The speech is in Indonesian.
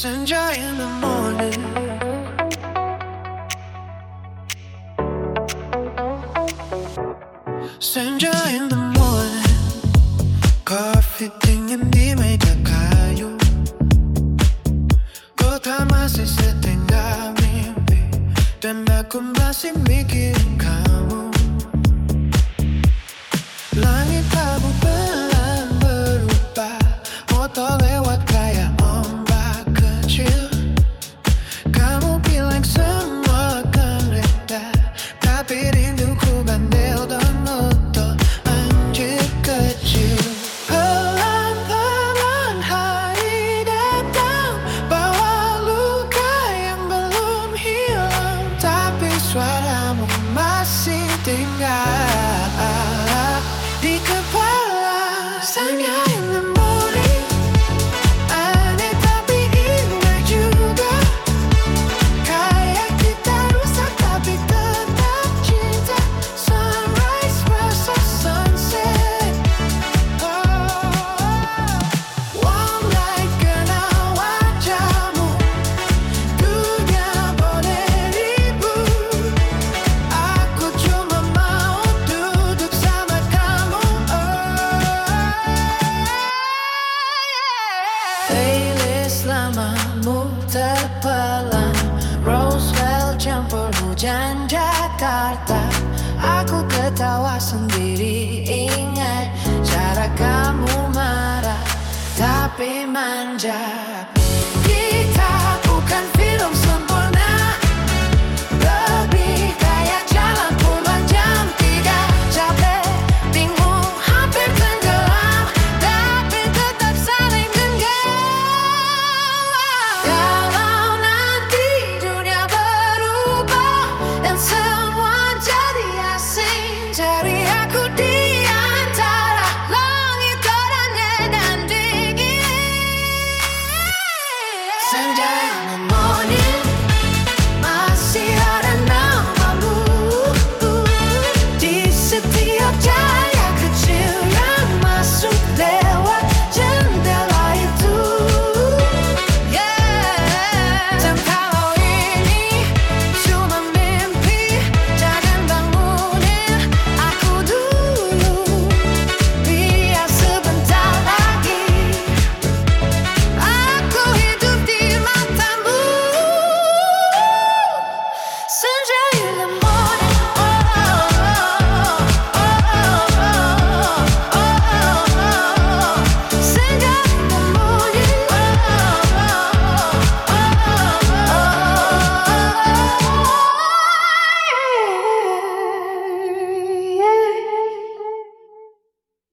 Senja in the morning. Senja in the morning. Coffee dingin di meja kayu. Kota masih setengah mimpi, dan aku masih mikirin kamu. Langit abu pelan berubah, motor lewat kayak ombak kecil. Kamu bilang semua akan reda, tapi rinduku bandel dan motor anjir kecil. Pelan-pelan hari datang, bawa luka yang belum hilang, tapi suaramu masih tinggal di kepala. Senja in the morning. Aneh tapi indah juga, kayak kita rusak tapi tetap cinta. Sunrise versus sunset. Warm light kena wajahmu, dunia boleh ribut, aku cuma mau duduk sama kamu. Playlist lamamu terpelan, Roswell campur hujan Jakarta. Aku ketawa sendiri, ingat cara kamu marah tapi manja.